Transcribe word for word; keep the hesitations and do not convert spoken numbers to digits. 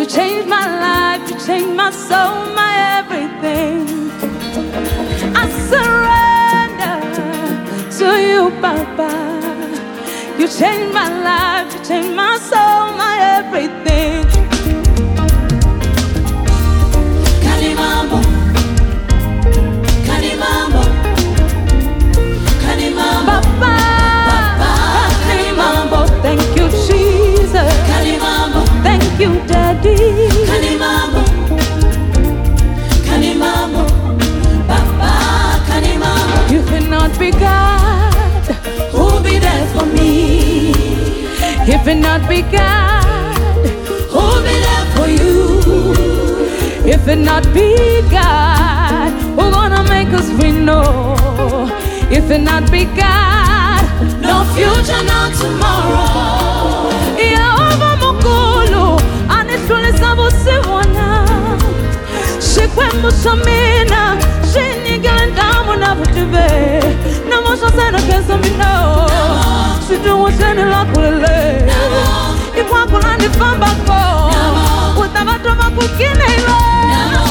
changed my life, you changed my soul, my everything. I surrender to you, Papa. You changed my life, you changed my soul, my everything. Kanimambo, Kanimambo, Kanimambo, Papa, Papa, Kanimambo. Thank you, Jesus. Kanimambo, Thank you, Daddy. Kanimambo, Kanimambo, Papa, Kanimambo. You cannot be God, Who'll be there for me? if it not be God, Who'll be there for you? if it not be God, who gonna make us free? No, if it not be God, No future, no tomorrow. Yehova mukulu anitulisa busiwana shikwembu shamina shinigala ndamu na butibe namusha sena kesa mino shijuwa sheni lakulele ikwakula nifambako utabatu makukine ilo